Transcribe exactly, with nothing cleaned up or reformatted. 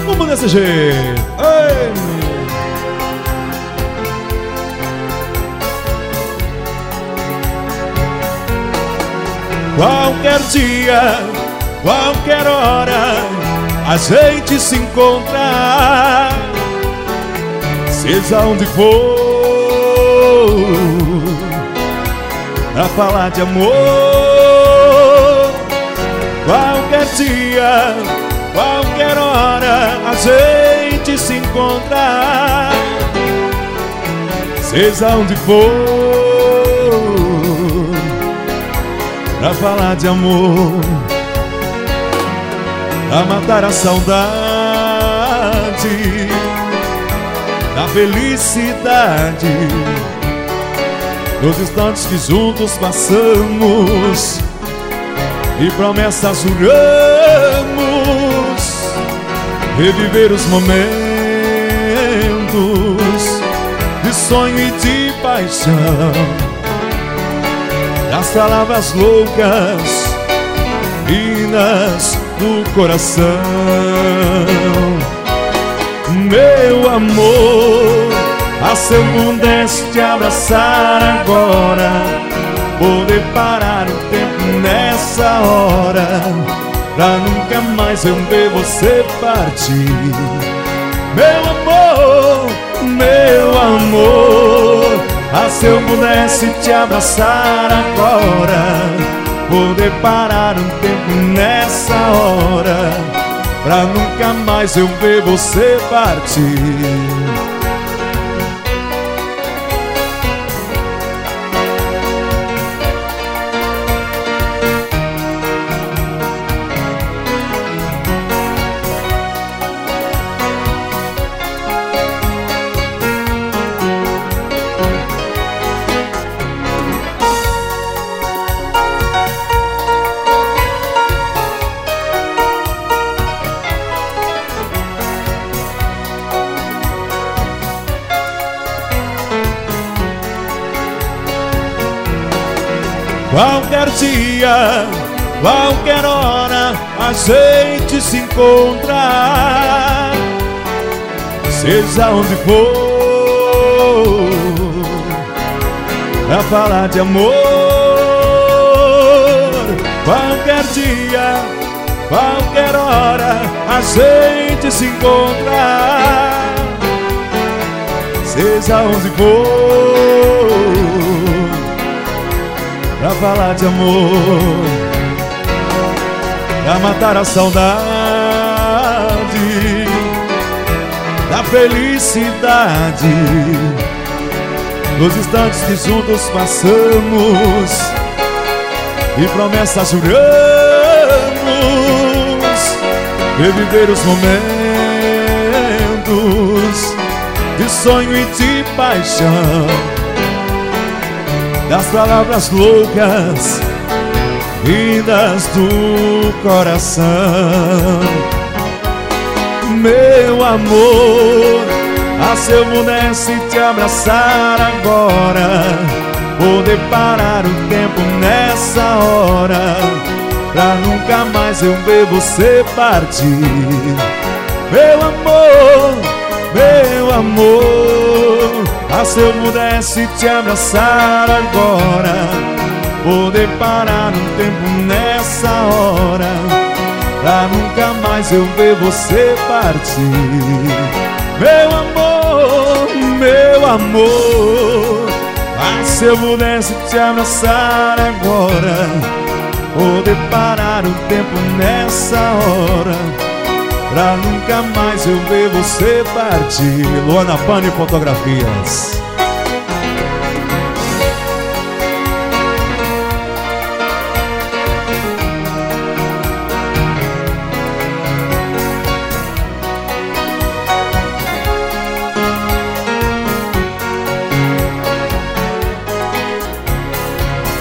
Vamos desse jeito. Ei. Qualquer dia, qualquer hora, a gente se encontra, seja onde for, pra falar de amor. Qualquer dia, qualquer hora, a gente se encontra, seja onde for, pra falar de amor, pra matar a saudade da felicidade dos instantes que juntos passamos e promessas juramos, reviver os momentos de sonho e de paixão, das palavras loucas vindas do coração. Meu amor, ah, se eu pudesse te abraçar agora, poder parar o tempo nessa hora, pra nunca mais eu ver você partir. Meu amor, meu amor, ah, se eu pudesse te abraçar agora, poder parar um tempo nessa hora, pra nunca mais eu ver você partir. Qualquer dia, qualquer hora, a gente se encontra, seja onde for, pra falar de amor. Qualquer dia, qualquer hora, a gente se encontra, seja onde for, pra falar de amor, pra matar a saudade da felicidade dos instantes que juntos passamos e promessas juramos, reviver os momentos de sonho e de paixão, das palavras loucas vindas do coração. Meu amor, ah, se eu pudesse te abraçar agora, poder parar o tempo nessa hora, pra nunca mais eu ver você partir. Meu amor, meu amor, ah, se eu pudesse te abraçar agora, poder parar um tempo nessa hora, pra nunca mais eu ver você partir. Meu amor, meu amor, ah, se eu pudesse te abraçar agora, poder parar o tempo nessa hora, pra nunca mais eu ver você partir. Luana Pane Fotografias.